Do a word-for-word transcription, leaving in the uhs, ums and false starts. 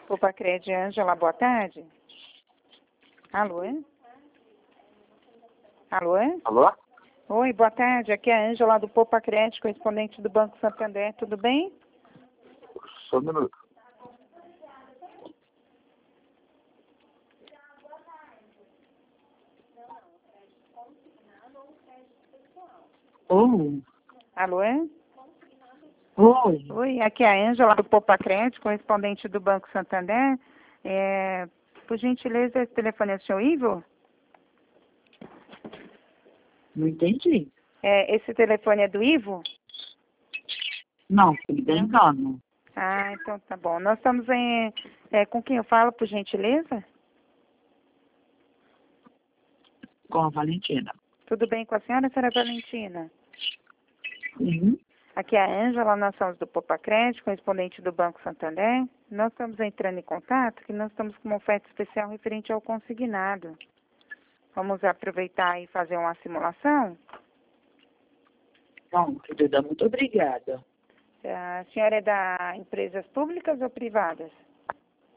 Popacred, Ângela, boa tarde. Alô? Alô? Alô? Oi, boa tarde. Aqui é a Ângela do Popacred, correspondente do Banco Santander. Tudo bem? Só um minuto. Oi. Alô? Oi. Oi, aqui é a Ângela do Popacred, correspondente do Banco Santander. É, por gentileza, esse telefone é o senhor Ivo? Não entendi. É, esse telefone é do Ivo? Não, fui da engano. Ah, então tá bom. Nós estamos em... É, com quem eu falo, por gentileza? Com a Valentina. Tudo bem com a senhora, senhora Valentina? Sim. Aqui é a Ângela, nós somos do Popacred, correspondente do Banco Santander. Nós estamos entrando em contato que nós estamos com uma oferta especial referente ao consignado. Vamos aproveitar e fazer uma simulação? Não, querida, muito obrigada. A senhora é da empresas públicas ou privadas?